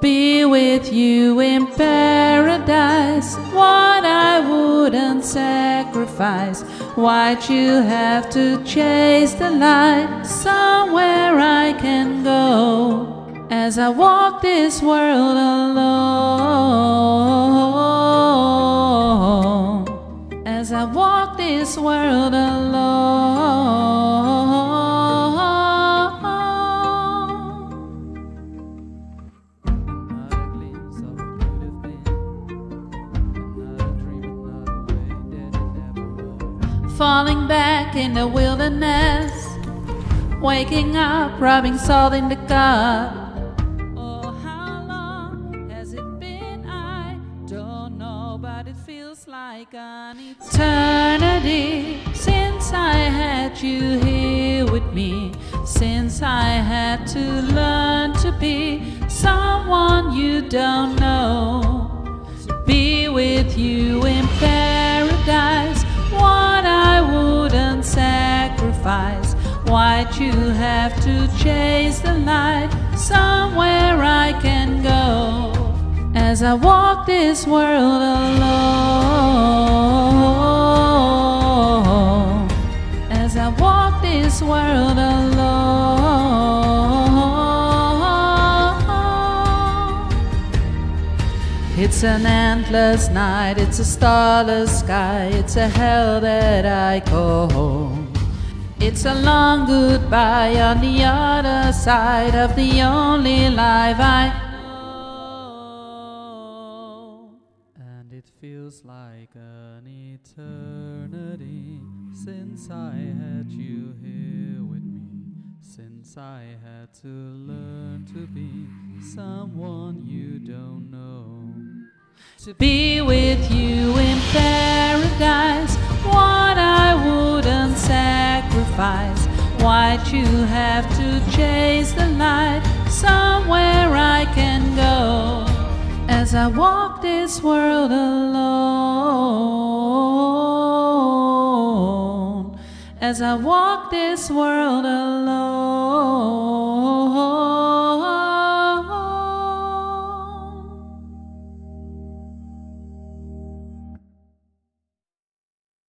be with you in paradise. What I wouldn't sacrifice. Why'd you have to chase the light? Somewhere I can go as I walk this world alone. As I walk this world alone. Falling back in the wilderness, waking up, rubbing salt in the cup. Oh, how long has it been? I don't know, but it feels like an eternity since I had you here with me, since I had to learn to be someone you don't know, to be with you in paradise. What I wouldn't sacrifice. Why'd you have to chase the light? Somewhere I can go as I walk this world alone. As I walk this world alone. It's an endless night, it's a starless sky, it's a hell that I call home. It's a long goodbye on the other side of the only life I know. And it feels like an eternity since I had you here with me, since I had to learn to be someone you don't know, to be with you in paradise. What I wouldn't sacrifice. Why'd you have to chase the light? Somewhere I can go as I walk this world alone. As I walk this world alone.